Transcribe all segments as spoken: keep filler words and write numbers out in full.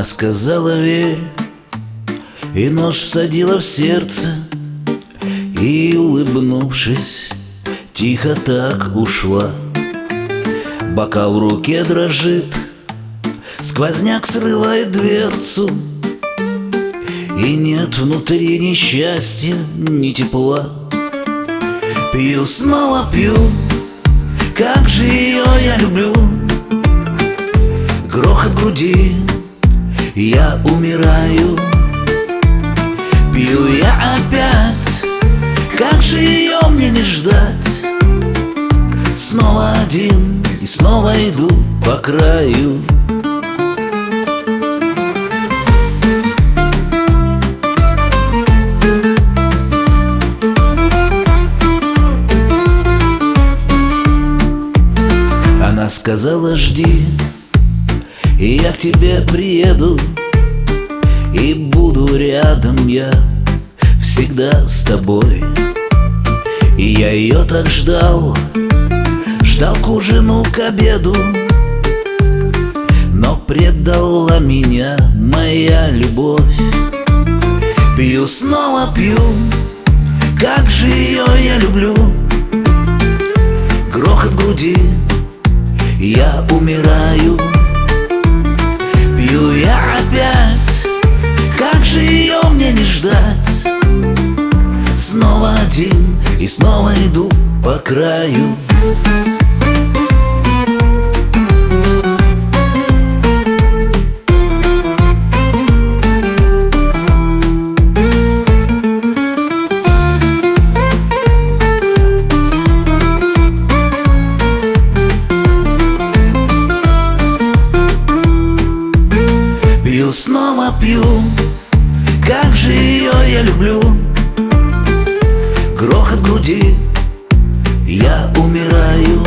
сказала: верь, и нож всадила в сердце, и, улыбнувшись, тихо так ушла. Бокал в руке дрожит, сквозняк срывает дверцу, и нет внутри ни счастья, ни тепла. Пью, снова пью, как же ее я люблю. Грохот груди, я умираю. Пью я опять, как же ее мне не ждать. Снова один и снова иду по краю. Она сказала: жди, и я к тебе приеду, и буду рядом я всегда с тобой. И я ее так ждал, ждал к ужину, к обеду, но предала меня моя любовь. Пью, снова пью, как же ее я люблю. Грохот груди, я умираю. Пью я опять, как же ее мне не ждать. Снова один и снова иду по краю. Пью, снова пью, как же ее я люблю. Грохот груди, я умираю.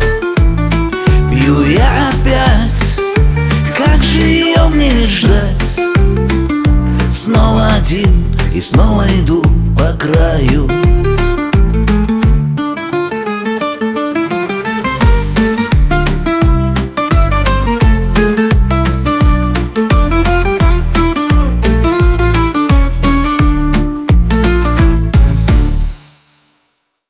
Пью я опять, как же ее мне не ждать. Снова один и снова иду по краю.